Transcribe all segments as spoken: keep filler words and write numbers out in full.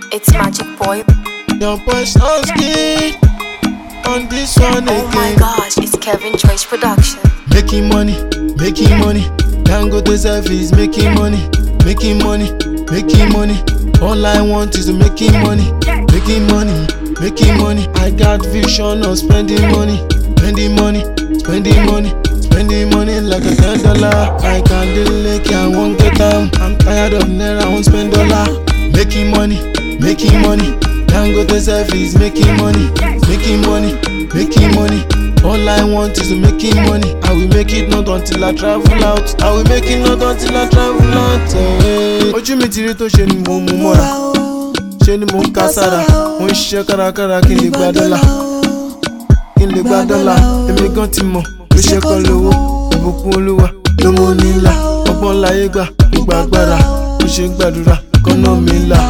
It's Magic Boy. Your boy Sonsky on this one again. Oh my gosh, it's Kevin Trace Production. Making money, making money. Dangote service, making money, making money, making money. All I want is making money, making money, making money. I got vision of spending money, spending money, spending money, spending money like a ten dollar. I can't delay, I won't get down. I'm tired of naira, I won't spend dollar. Making money, making money. Dangote service, making money, making money, making money. All I want is making money. I will make it not until I travel out. I will make it not until I travel out. Ojú mi ti rí tó ṣe ni mo mú mọ́ra, ṣe ni mo ń ká sára. Mo ń ṣiṣẹ́ kárakára kí n lè gba dọ́là, kí n lè gba dọ́là. Èmi gan ti mọ̀ ló ṣe kọ́ lówó. Ìbùkún Olúwa ló mú ní ńlá. Ọgbọ́n láyé gbà, gbogbo agbára. Mo ṣe ń gbàdúrà kọ́nà mi ńlá.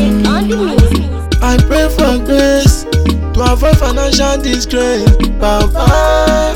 I pray for grace to avoid financial disgrace, Papa.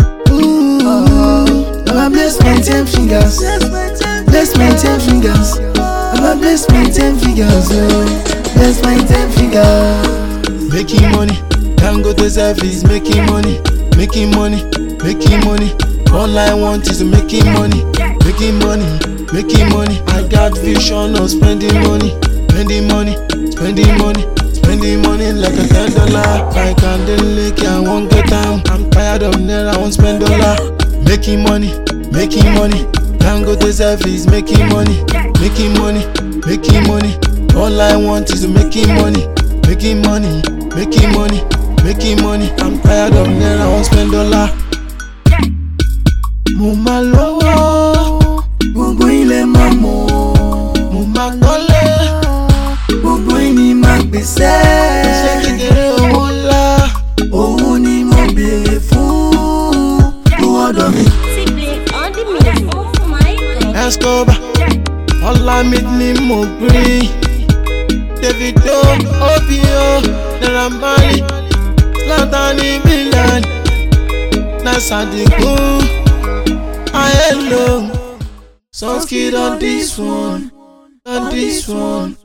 Ooh, I'ma bless my ten fingers, bless my ten fingers. I'ma bless my ten fingers, oh, bless my ten fingers. Making money, Dangote service, making money, making money, making money. All I want is making money, making money, making money. I got vision of spending money, spending money, spending money. Spending money like a ten dollar. I can't delay, I won't get down. I'm tired of naira, I won't spend dollar. Making money, making money. Dangote service, making money, making money, making money. All I want is making money, making money, making money, making money. I'm tired of naira, I won't spend dollar. Mo ma lówó, gbogbo ilẹ̀ máa mọ̀. mo ma kọ́lé, Gbogbo ẹni máa gbèsè. ṣé kékeré owó ńlá. Òun ni mo béèrè fún. Owó ọ̀dọ̀ mi. Escobar, Olamide ni mo green. Davido, Obio, Naira Marley, Zlatan Ibrahimovic, Nasadiku, I alone. Sonsky on this one, on this one.